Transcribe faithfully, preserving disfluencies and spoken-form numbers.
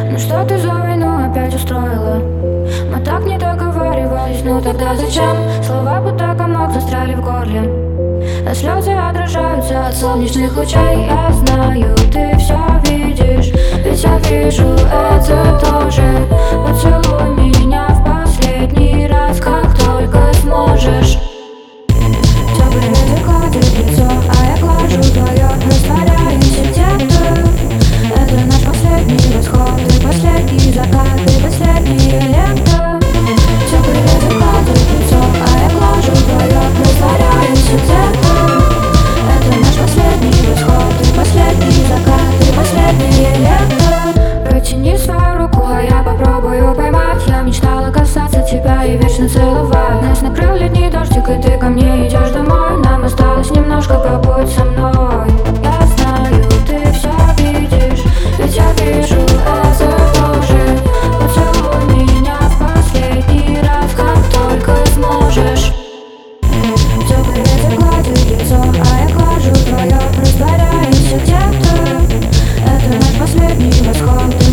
Ну что ты за войну опять устроила? Мы так не договаривались, ну тогда зачем? Слова будто комок застряли в горле, а слезы отражаются от солнечных лучей. Я знаю, ты все видишь, ведь я вижу это тоже. Поцелуй меня в последний раз, как только сможешь. Теплый ветер гладит лицо, а я глажу твое, растворяемся где-то. Это наш последний восход, и последний закат, и последнее лето. Теплый ветер гладит лицо, а я глажу твое, растворяемся где-то. Это наш последний восход, и последний закат, и последнее лето. Протяни свою руку, а я попробую поймать. Я мечтала касаться тебя и вечно целовать. Нас накрыл летний дождик, и ты ко мне идешь домой. Нам осталось немножко, побудь со мной. Я знаю, ты все видишь, ведь я вижу это тоже. Поцелуй меня в последний раз, как только сможешь. Теплый ветер гладит лицо, а я глажу твое, растворяемся где-то. Это наш последний восход.